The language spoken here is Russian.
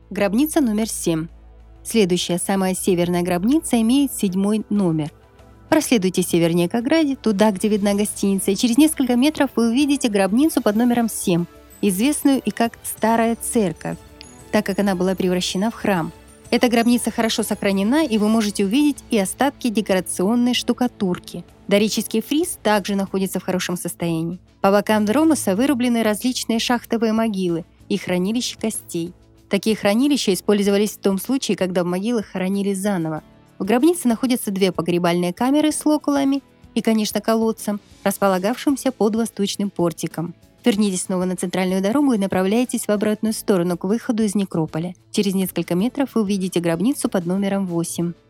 Гробница номер 7. Следующая, самая северная гробница, имеет 7 номер. Проследуйте севернее к ограде, туда, где видна гостиница, и через несколько метров вы увидите гробницу под номером 7, известную и как Старая Церковь, так как она была превращена в храм. Эта гробница хорошо сохранена, и вы можете увидеть и остатки декорационной штукатурки. Дорический фриз также находится в хорошем состоянии. По бокам дромоса вырублены различные шахтовые могилы и хранилища костей. Такие хранилища использовались в том случае, когда в могилах хоронили заново. В гробнице находятся 2 погребальные камеры с локулами и, конечно, колодцем, располагавшимся под восточным портиком. Вернитесь снова на центральную дорогу и направляйтесь в обратную сторону к выходу из некрополя. Через несколько метров вы увидите гробницу под номером 8.